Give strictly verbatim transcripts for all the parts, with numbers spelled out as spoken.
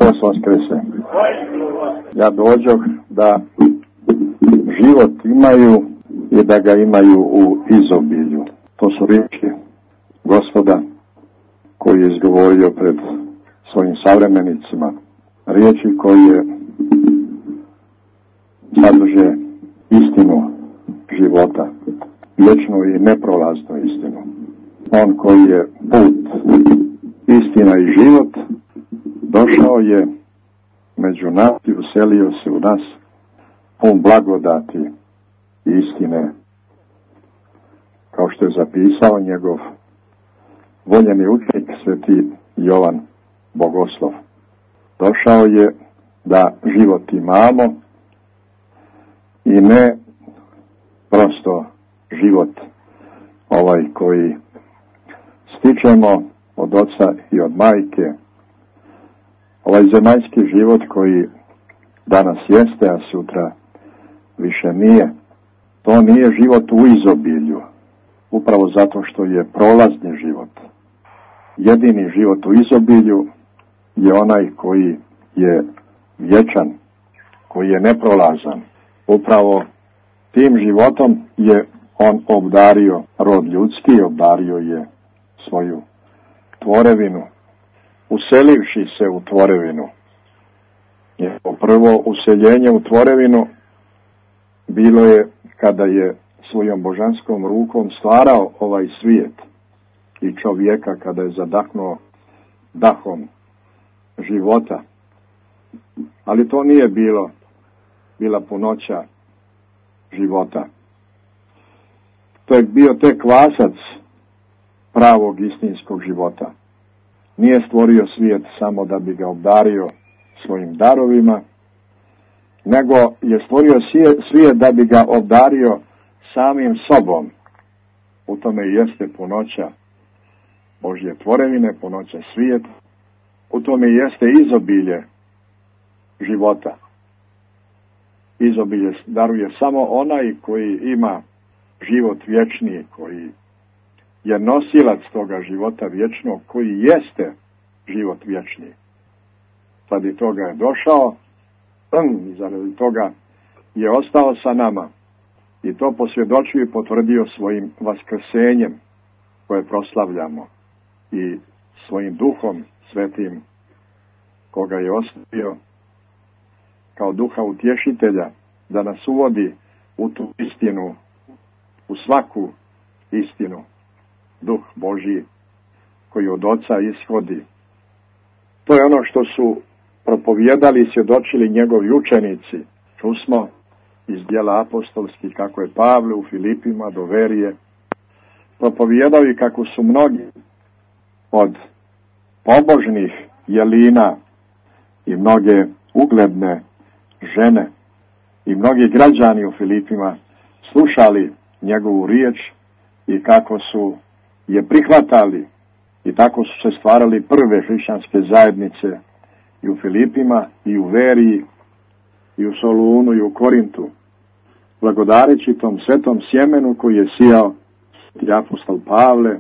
Hristos vaskrese. Ja dođoh da život imaju i da ga imaju u izobilju. To su riječi Gospoda koji je izgovorio pred svojim savremenicima. Riječi koje sadrže istinu života, vječnu i neprolaznu istinu. On koji je put, istina i život, došao je među nas i uselio se u nas, pun blagodati i istine, kao što je zapisao njegov voljeni učenik sveti Jovan Bogoslov. Došao je da život imamo i ne prosto život ovaj koji stičemo od oca i od majke, ovaj zemaljski život koji danas jeste, a sutra više nije. To nije život u izobilju, upravo zato što je prolazni život. Jedini život u izobilju je onaj koji je vječan, koji je neprolazan. Upravo tim životom je on obdario rod ljudski, obdario je svoju tvorevinu, uselivši se u tvorevinu. Njegovo prvo useljenje u tvorevinu bilo je kada je svojom božanskom rukom stvarao ovaj svijet i čovjeka, kada je zadahnuo dahom života. Ali to nije bilo bila punoća života. To je bio tek kvasac pravog istinskog života. Nije stvorio svijet samo da bi ga obdario svojim darovima, nego je stvorio svijet da bi ga obdario samim sobom. U tome jeste punoća Božje tvorevine, punoća svijeta. U tome jeste izobilje života. Izobilje daruje samo onaj koji ima život vječni, koji je nosilac toga života vječnog, koji jeste život vječni. Radi toga je došao, i zaradi toga je ostao sa nama. I to posvjedočio i potvrdio svojim vaskrsenjem koje proslavljamo i svojim duhom svetim koga je ostavio kao duha utješitelja da nas uvodi u tu istinu, u svaku istinu. Duh Božji koji od Oca ishodi. To je ono što su propovijedali i svjedočili njegovi učenici. Čusmo iz djela apostolskih kako je Pavle u Filipima do Verije propovijedao i kako su mnogi od pobožnih jelina i mnoge ugledne žene i mnogi građani u Filipima slušali njegovu riječ i kako su je prihvatali i tako su se stvarali prve hrišćanske zajednice i u Filipima i u Veriji i u Solunu i u Korintu, blagodareći tom svetom sjemenu koji je sijao i apostol Pavle,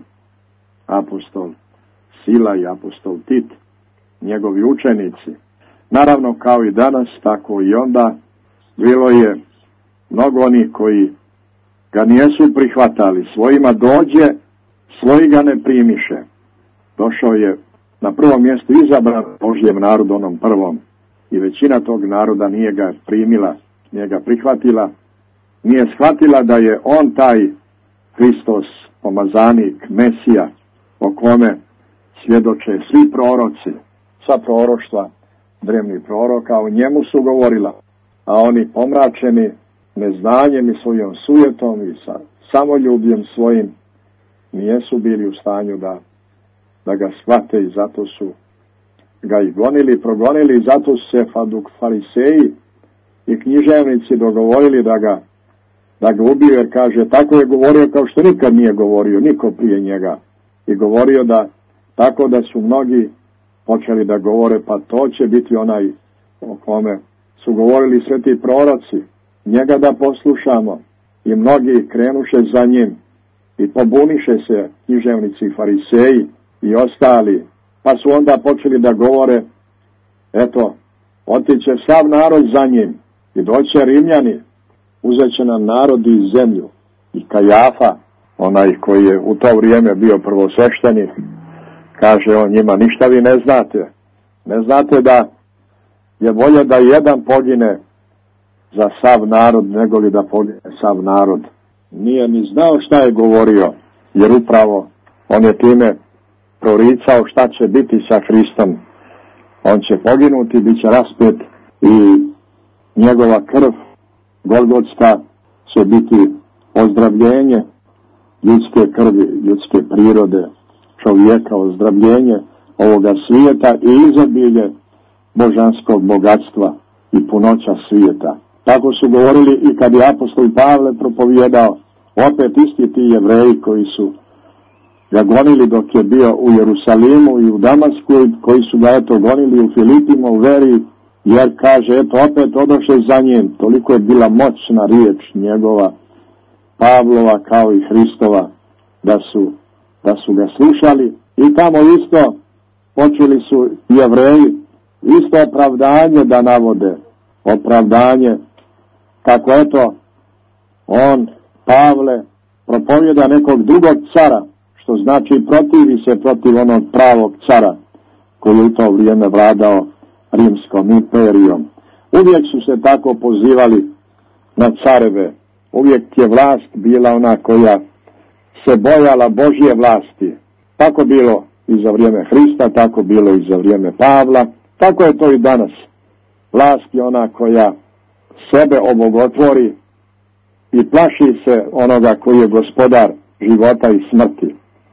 apostol Sila i apostol Tit, njegovi učenici. Naravno, kao i danas, tako i onda, bilo je mnogo onih koji ga nijesu prihvatali, svojima dođe, svoji ga ne primiše. Došao je na prvom mjestu izabran Božjem narodu, onom prvom, i većina tog naroda nije ga primila, nije ga prihvatila, nije shvatila da je on taj Hristos, pomazanik, Mesija, o kome svjedoče svi proroci, sva proroštva drevnih proroka, o njemu su govorila, a oni pomračeni neznanjem i svojom sujetom i sa samoljubljem svojim nijesu bili u stanju da, da ga shvate i zato su ga i gonili i progonili i zato su se fariseji i književnici dogovorili da ga, da ga ubiju, jer kaže tako je govorio kao što nikad nije govorio niko prije njega i govorio da tako da su mnogi počeli da govore pa to će biti onaj o kome su govorili sveti proroci, njega da poslušamo, i mnogi krenuše za njim i pobuniše se književnici i fariseji i ostali, pa su onda počeli da govore Eto, otiće sav narod za njim i doće Rimljani, uzet će nam narod i zemlju. I Kajafa, onaj koji je u to vrijeme bio prvosveštenik, kaže on njima, ništa vi ne znate. Ne znate da je bolje da jedan pogine za sav narod, nego li da pogine sav narod. Nije ni znao šta je govorio, jer upravo on je time proricao šta će biti sa Hristom. On će poginuti, bit će raspet i njegova krv Golgotska će biti ozdravljenje ljudske krvi, ljudske prirode, čovjeka, ozdravljenje ovoga svijeta i izobilje božanskog bogatstva i punoća svijeta. Tako su govorili i kad je apostol Pavle propovjedao, opet isti ti Jevreji koji su ga gonili dok je bio u Jerusalimu i u Damasku, koji su ga eto gonili u Filipima u veri, jer kaže, eto opet odoše za njim. Toliko je bila moćna riječ njegova, Pavlova kao i Hristova, da su, da su ga slušali. I tamo isto počeli su Jevreji isto opravdanje da navode. Opravdanje kako eto on, Pavle, propovjeda nekog drugog cara, što znači protivi se protiv onog pravog cara koji je u to vrijeme vladao Rimskom imperijom. Uvijek su se tako pozivali na careve. Uvijek je vlast bila ona koja se bojala Božje vlasti. Tako bilo i za vrijeme Hrista, tako bilo i za vrijeme Pavla. Tako je to i danas. Vlast je ona koja sebe obogotvori i plaši se onoga koji je gospodar života i smrti.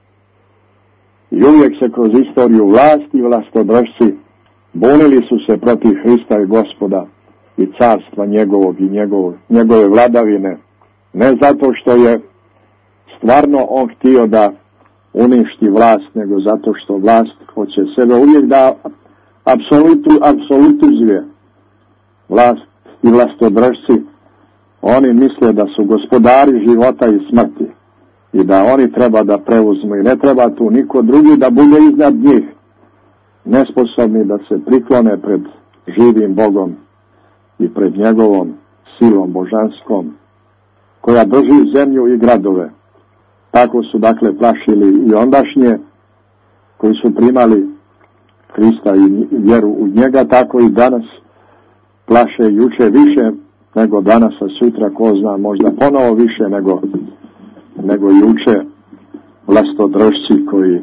I uvijek se kroz istoriju vlasti i vlastodržci bunili su se protiv Hrista i Gospoda i carstva njegovog i njegovog, njegove vladavine. Ne zato što je stvarno on htio da uništi vlast, nego zato što vlast hoće sebe uvijek da apsolutu, apsolutizuje. Vlast i vlastodržci, oni misle da su gospodari života i smrti i da oni treba da preuzmu i ne treba tu niko drugi da bude iznad njih, nesposobni da se priklone pred živim Bogom i pred njegovom silom božanskom koja drži zemlju i gradove. Tako su dakle plašili i ondašnje koji su primali Hrista i vjeru u njega, tako i danas plaše juče više nego danas, a sutra ko zna možda ponovo više nego, nego juče vlastodržci koji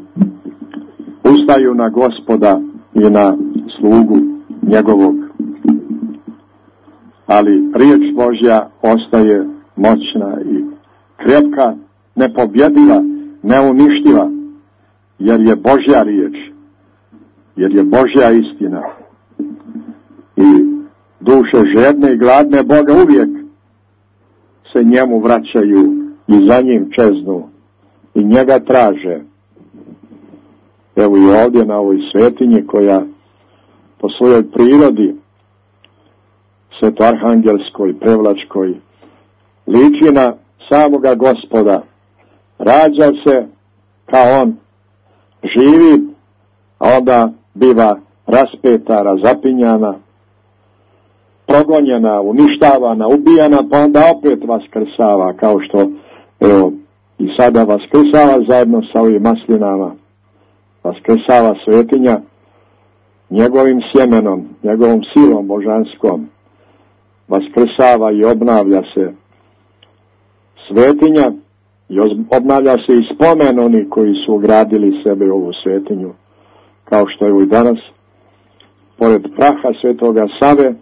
ustaju na Gospoda i na slugu njegovog. Ali riječ Božja ostaje moćna i krepka, nepobjediva, neuništiva, jer je Božja riječ, jer je Božja istina. I duše žedne i gladne Boga uvijek se njemu vraćaju i za njim čeznu i njega traže. Evo i ovdje na ovoj svetinji koja po svojoj prirodi svetoarhangelskoj, prevlačkoj, liči na samoga Gospoda. Rađa se kao on, živi, a onda biva raspeta, razapinjana, progonjena, uništavana, ubijana, pa onda opet vaskrsava, kao što evo, i sada vaskrsava zajedno sa ovim maslinama. Vaskrsava svetinja njegovim sjemenom, njegovom silom božanskom. Vaskrsava i obnavlja se svetinja i obnavlja se i spomen oni koji su ugradili sebe u ovu svetinju. Kao što je i danas, pored praha svetoga Save,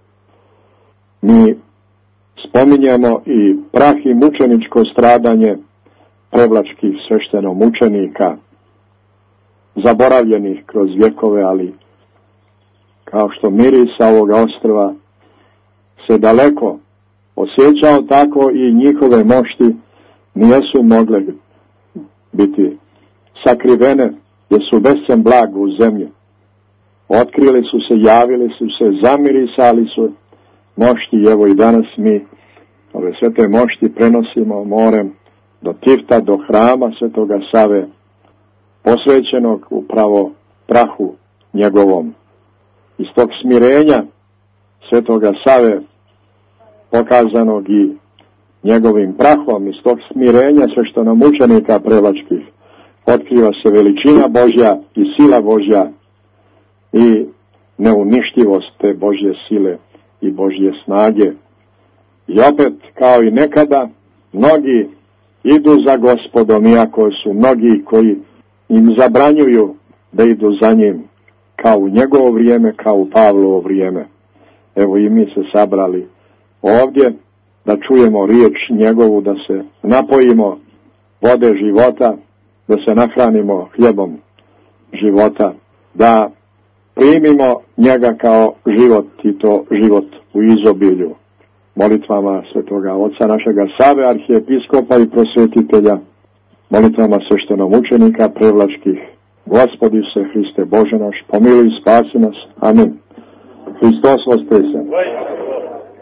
mi spominjemo i prah i mučeničko stradanje prevlačkih sveštenomučenika, zaboravljenih kroz vjekove, ali kao što miris sa ovoga ostrva se daleko osjećao, tako i njihove mošti nijesu mogle biti sakrivene, jer su besem blago u zemlji. Otkrili su se, javili su se, zamirisali su mošti, i evo i danas mi ove sve te mošti prenosimo morem do Tifta, do hrama svetoga Save, posvećenog upravo prahu njegovom. iz tog smirenja Svetoga Save, pokazanog i njegovim prahom, iz tog smirenja sveštenomučenika prelačkih, otkriva se veličina Božja i sila Božja i neuništivost te Božje sile i Božje snage. I opet, kao i nekada, mnogi idu za Gospodom, iako su mnogi koji im zabranjuju da idu za njim, kao u njegovo vrijeme, kao u Pavlovo vrijeme. Evo i mi se sabrali ovdje da čujemo riječ njegovu, da se napojimo vode života, da se nahranimo hljebom života, da primimo njega kao život, i to život u izobilju. Molitvama Svetoga Oca našega Save, arhijepiskopa i prosvetitelja, molitvama sveštenomučenika prevlačkih, Gospodi se Hriste Bože naš, pomiluj i spasi nas. Amin. Hristos voskresan.